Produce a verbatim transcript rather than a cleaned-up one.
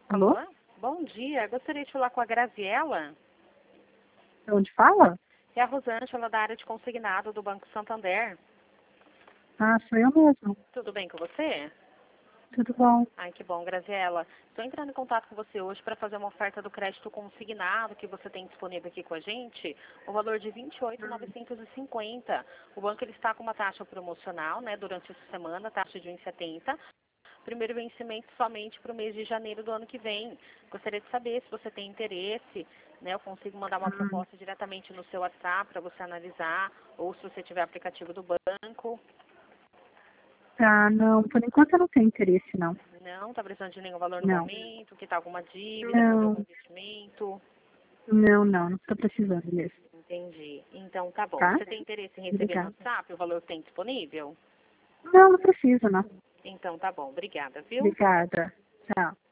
Alô? Alô? Bom dia, gostaria de falar com a Graziela. De onde fala? É a Rosângela da área de consignado do Banco Santander. Ah, sou eu mesmo. Tudo bem com você? Tudo bom? Ai, que bom, Graziela. Estou entrando em contato com você hoje para fazer uma oferta do crédito consignado que você tem disponível aqui com a gente, o valor de vinte e oito mil novecentos e cinquenta. O banco ele está com uma taxa promocional, né, durante essa semana, taxa de um vírgula setenta. Primeiro vencimento somente para o mês de janeiro do ano que vem. Gostaria de saber se você tem interesse, né? Eu consigo mandar uma Hum, proposta diretamente no seu WhatsApp para você analisar, ou se você tiver aplicativo do banco. tá, não, por enquanto eu não tenho interesse, não. Não, está precisando de nenhum valor no Não. momento, que está alguma dívida, fazer algum Não, investimento. não, não, não estou precisando mesmo. Entendi. Então tá bom. Tá? Você tem interesse em receber no Obrigada. WhatsApp o valor que tem disponível? Não, não preciso, não. Então tá bom. Obrigada, viu? Obrigada. Tchau.